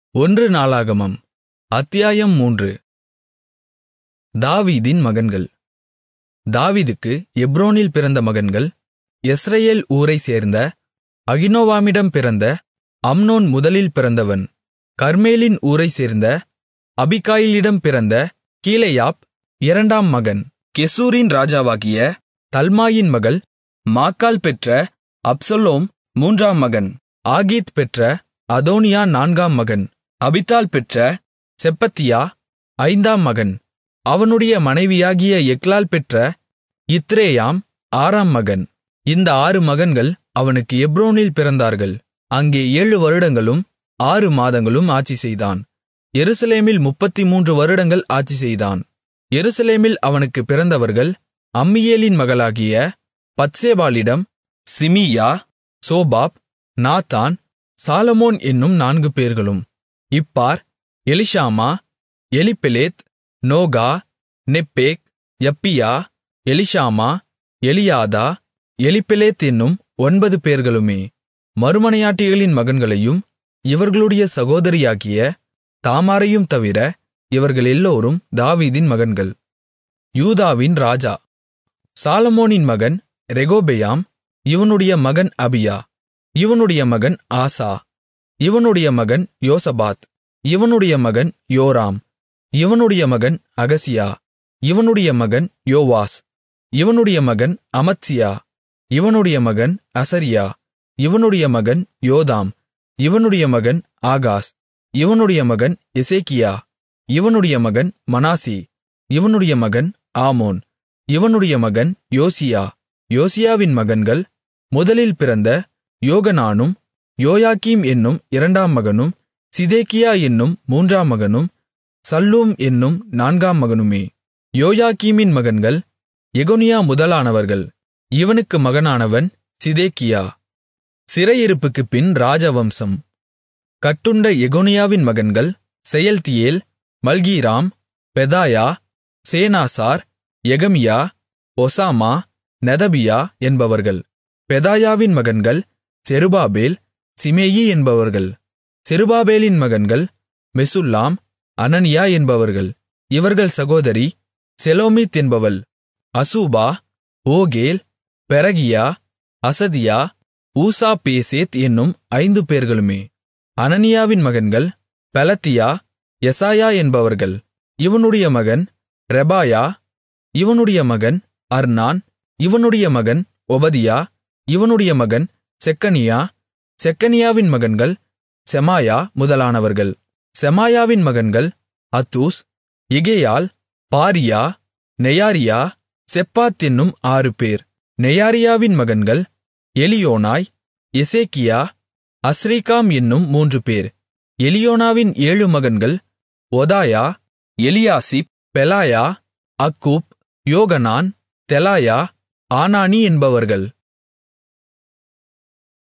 ஒன்று நாளாகமம் அத்தியாயம் 3. தாவீதின் மகன்கள். தாவீதுக்கு எப்ரோனில் பிறந்த மகன்கள்: யெஸ்ரயேல் ஊரைச் சேர்ந்த அகினோவாமிடம் பிறந்த அம்னோன் முதலில் பிறந்தவன். கர்மேலின் ஊரைச் சேர்ந்த அபிகாயிலிடம் பிறந்த கீலேயாப் இரண்டாம் மகன். கெசூரின் ராஜாவாகிய தல்மாயின் மகள் மாக்காள் பெற்ற அப்சலோம் மூன்றாம் மகன். ஆகீத் பெற்ற அதோனியா நான்காம் மகன். அபித்தாள் பெற்ற செப்பத்தியா ஐந்தாம் மகன். அவனுடைய மனைவியாகிய எக்லாள் பெற்ற இத்ரேயாம் ஆறாம் மகன். இந்த 6 மகன்கள் அவனுக்கு எப்ரோனில் பிறந்தார்கள். அங்கே 7 வருடங்களும் 6 மாதங்களும் ஆட்சி செய்தான். எருசலேமில் 33 வருடங்கள் ஆட்சி செய்தான். எருசலேமில் அவனுக்கு பிறந்தவர்கள்: அம்மியேலின் மகளாகிய பத்சேபாளிடம் சிமியா, சோபாப், நாத்தான், சாலொமோன் என்னும் 4 பேர்களும். Ibhar, Elishama, Eliphelet, Nogah, Nepheg, Japhia, Elishama, Eliada, Eliphelet என்னும் 9 பேர்களுமே. மறுமனையாட்டிகளின் மகன்களையும் இவர்களுடைய சகோதரியாகிய தாமாரையும் தவிர இவர்கள் எல்லோரும் தாவீதின் மகன்கள். யூதாவின் ராஜா. சாலொமோனின் மகன் ரெகொபெயாம். இவனுடைய மகன் அபியா. இவனுடைய மகன் ஆசா. இவனுடைய மகன் யோசபாத். இவனுடைய மகன் யோராம். இவனுடைய மகன் அகசியா. இவனுடைய மகன் யோவாஸ். இவனுடைய மகன் அமத்சியா. இவனுடைய மகன் அசரியா. இவனுடைய மகன் யோதாம். இவனுடைய மகன் ஆகாஸ். இவனுடைய மகன் எசேக்கியா. இவனுடைய மகன் மனாசி. இவனுடைய மகன் ஆமோன். இவனுடைய மகன் யோசியா. யோசியாவின் மகன்கள்: முதலில் பிறந்த யோகனானும், யோயாக்கீம் என்னும் 2ஆம் மகனும், சிதேக்கியா என்னும் 3ஆம் மகனும், சல்லூம் என்னும் 4ஆம் மகனுமே. யோயாக்கீமின் மகன்கள் எகொனியா முதலானவர்கள். இவனுக்கு மகனானவன் சிதேக்கியா. சிறையிருப்புக்குப் பின் ராஜவம்சம். கட்டுண்ட எகொனியாவின் மகன்கள்: செயல்தியேல், மல்கீராம், பெதாயா, சேனாசார், எகமியா, ஒசாமா, நெதபியா என்பவர்கள். பெதாயாவின் மகன்கள்: செருபாபேல், சிமேயி என்பவர்கள். செருபாபேலின் மகன்கள்: மெசுல்லாம், அனனியா என்பவர்கள். இவர்கள் சகோதரி செலோமித் என்பவள். அசூபா, ஓகேல், பெரகியா, அசதியா, ஊசா பேசேத் என்னும் 5 பேர்களுமே. அனனியாவின் மகன்கள்: பெலத்தியா, எசாயா என்பவர்கள். இவனுடைய மகன் ரெபாயா. இவனுடைய மகன் அர்னான். இவனுடைய மகன் ஒபதியா. இவனுடைய மகன் செக்கனியா. செக்கனியாவின் மகன்கள் செமாயா முதலானவர்கள். செமாயாவின் மகன்கள் அத்தூஸ், எகெயால், பாரியா, நெயாரியா, செப்பாத் என்னும் 6 பேர். நெயாரியாவின் மகன்கள் எலியோனாய், எசேக்கியா, அஸ்ரிக்காம் என்னும் 3 பேர். எலியோனாவின் 7 மகன்கள் ஒதாயா, எலியாசிப், பெலாயா, அக்கூப், யோகனான், தெலாயா, ஆனானி என்பவர்கள்.